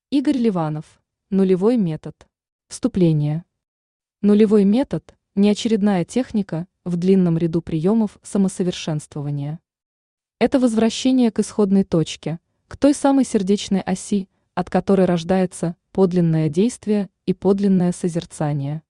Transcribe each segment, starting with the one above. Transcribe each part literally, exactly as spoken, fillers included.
Игорь Ливанов. Нулевой метод. Вступление. Нулевой метод – не очередная техника в длинном ряду приемов самосовершенствования. Это возвращение к исходной точке, к той самой сердечной оси, от которой рождается подлинное действие и подлинное созерцание.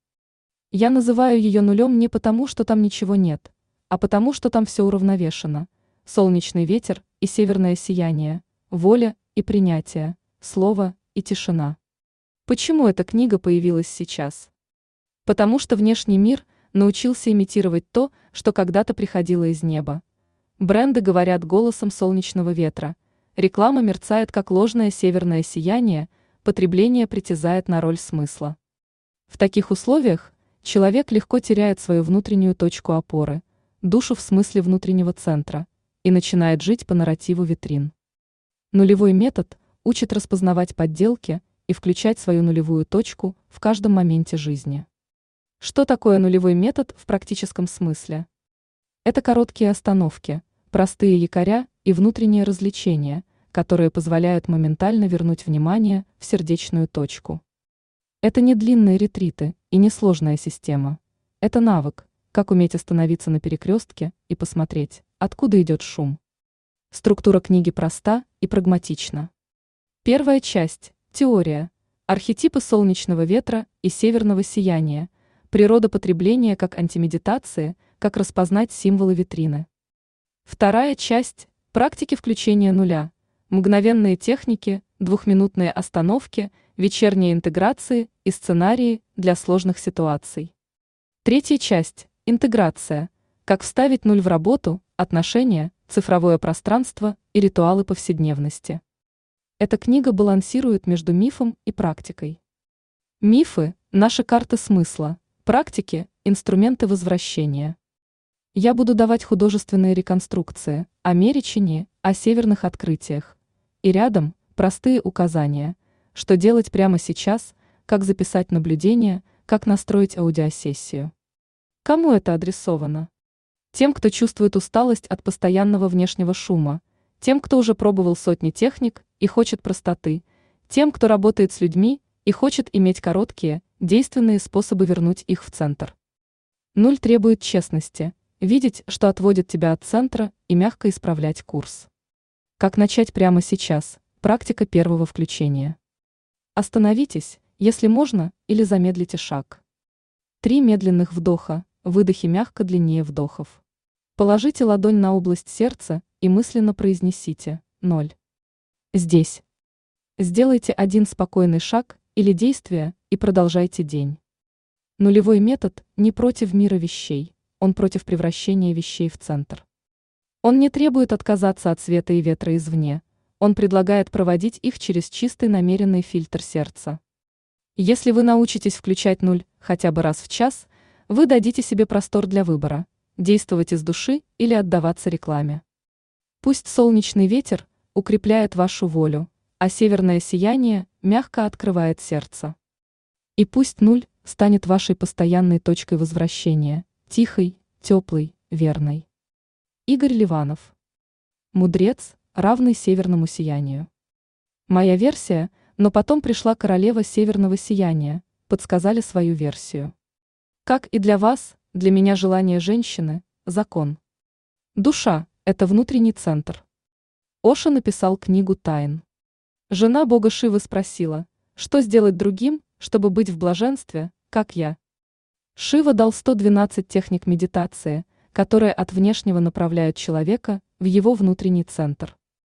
Я называю ее нулем не потому, что там ничего нет, а потому, что там все уравновешено: солнечный ветер и северное сияние, воля и принятие, слово и тишина. Почему эта книга появилась сейчас? Потому что внешний мир научился имитировать то, что когда-то приходило из неба. Бренды говорят голосом солнечного ветра, реклама мерцает как ложное северное сияние, потребление притязает на роль смысла. В таких условиях человек легко теряет свою внутреннюю точку опоры, душу в смысле внутреннего центра, и начинает жить по нарративу витрин. Нулевой метод учит распознавать подделки и включать свою нулевую точку в каждом моменте жизни. Что такое нулевой метод в практическом смысле? Это короткие остановки, простые якоря и внутренние развлечения, которые позволяют моментально вернуть внимание в сердечную точку. Это не длинные ретриты и не сложная система. Это навык, как уметь остановиться на перекрестке и посмотреть, откуда идет шум. Структура книги проста и прагматична. Первая часть – теория, архетипы солнечного ветра и северного сияния, природа потребления как антимедитации, как распознать символы витрины. Вторая часть – практики включения нуля, мгновенные техники, двухминутные остановки, вечерние интеграции и сценарии для сложных ситуаций. Третья часть – интеграция, как вставить нуль в работу, отношения, цифровое пространство и ритуалы повседневности. Эта книга балансирует между мифом и практикой. Мифы – наши карты смысла, практики – инструменты возвращения. Я буду давать художественные реконструкции о Меречине, о северных открытиях. И рядом – простые указания, что делать прямо сейчас, как записать наблюдение, как настроить аудиосессию. Кому это адресовано? Тем, кто чувствует усталость от постоянного внешнего шума, тем, кто уже пробовал сотни техник и хочет простоты, тем, кто работает с людьми и хочет иметь короткие, действенные способы вернуть их в центр. Нуль требует честности, видеть, что отводит тебя от центра, и мягко исправлять курс. Как начать прямо сейчас? Практика первого включения. Остановитесь, если можно, или замедлите шаг. Три медленных вдоха, выдохи мягко длиннее вдохов. Положите ладонь на область сердца и мысленно произнесите «ноль». Здесь. Сделайте один спокойный шаг или действие и продолжайте день. Нулевой метод не против мира вещей, он против превращения вещей в центр. Он не требует отказаться от света и ветра извне, он предлагает проводить их через чистый намеренный фильтр сердца. Если вы научитесь включать нуль хотя бы раз в час, вы дадите себе простор для выбора – действовать из души или отдаваться рекламе. Пусть солнечный ветер укрепляет вашу волю, а северное сияние мягко открывает сердце. И пусть нуль станет вашей постоянной точкой возвращения, тихой, теплой, верной. Игорь Ливанов. Мудрец, равный северному сиянию. Моя версия, но потом пришла королева северного сияния, подсказали свою версию. Как и для вас, для меня желание женщины – закон. Душа – это внутренний центр. Оша написал книгу «Тайн». Жена бога Шивы спросила, что сделать другим, чтобы быть в блаженстве, как я. Шива дал сто двенадцать техник медитации, которые от внешнего направляют человека в его внутренний центр.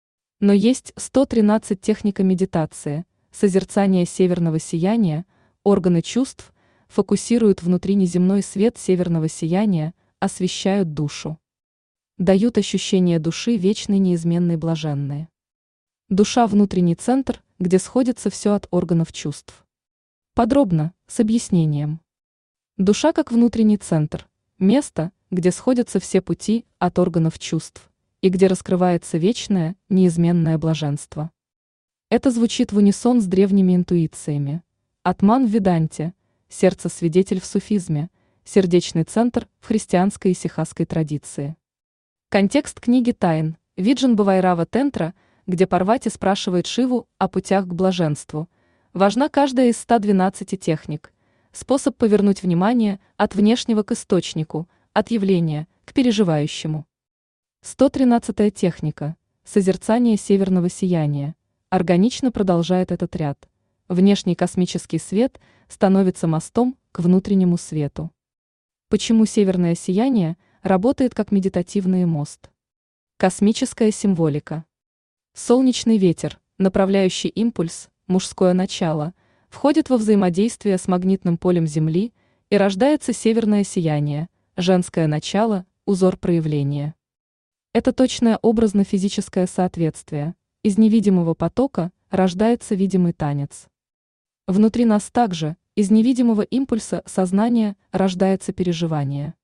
Но есть сто тринадцать техник медитации, созерцание северного сияния, органы чувств, фокусируют внутри неземной свет северного сияния, освещают душу. Дают ощущение души вечной, неизменной, блаженной. Душа – внутренний центр, где сходится все от органов чувств. Подробно, с объяснением. Душа как внутренний центр, место, где сходятся все пути от органов чувств, и где раскрывается вечное, неизменное блаженство. Это звучит в унисон с древними интуициями. Атман в Веданте, сердце-свидетель в суфизме, сердечный центр в христианской и сихасской традиции. Контекст книги «Тайн» Виджан Бавайрава Тентра где Парвати спрашивает Шиву о путях к блаженству. Важна каждая из ста двенадцати техник, способ повернуть внимание от внешнего к источнику, от явления к переживающему. сто тринадцатая техника. Созерцание северного сияния. Органично продолжает этот ряд. Внешний космический свет становится мостом к внутреннему свету. Почему северное сияние работает как медитативный мост? Космическая символика. Солнечный ветер, направляющий импульс, мужское начало, входит во взаимодействие с магнитным полем Земли и рождается северное сияние, женское начало, узор проявления. Это точное образно-физическое соответствие. Из невидимого потока рождается видимый танец. Внутри нас также, из невидимого импульса сознания, рождается переживание.